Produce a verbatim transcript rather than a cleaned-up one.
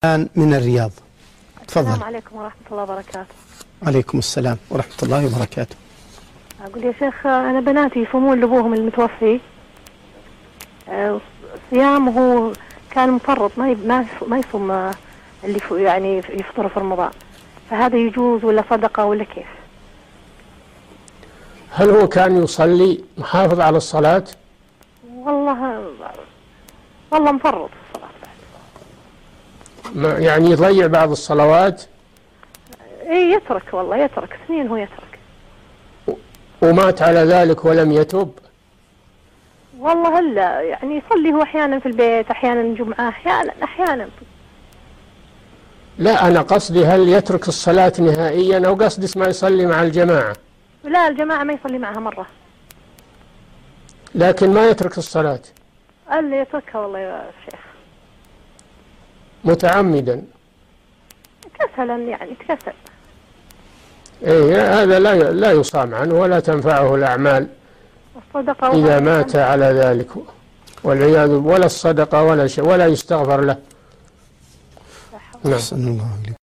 من الرياض. تفضل. السلام عليكم ورحمة الله وبركاته. عليكم السلام ورحمة الله وبركاته. أقول يا شيخ أنا بناتي يصومون لأبوهم المتوفي صيام، وهو كان مفرط ما ما ما يصوم اللي يعني يفطر في رمضان، فهذا يجوز ولا صدقة ولا كيف؟ هل هو كان يصلي محافظ على الصلاة؟ والله والله مفرط في الصلاة، يعني يضيع بعض الصلوات؟ اي يترك، والله يترك سنين هو يترك. ومات على ذلك ولم يتوب؟ والله هلا يعني يصلي هو احيانا في البيت، احيانا جمعة، احيانا احيانا. لا أنا قصدي هل يترك الصلاة نهائيا، أو قصدي ما يصلي مع الجماعة؟ لا الجماعة ما يصلي معها مرة، لكن ما يترك الصلاة. قال لي يتركها والله يا شيخ متعمدا؟ كسلا يعني تكسل. إيه هذا لا لا يصام عنه ولا تنفعه الأعمال الصدقة إذا مات على ذلك، والعياذ، ولا الصدقة ولا شيء، ولا يستغفر له. نعم.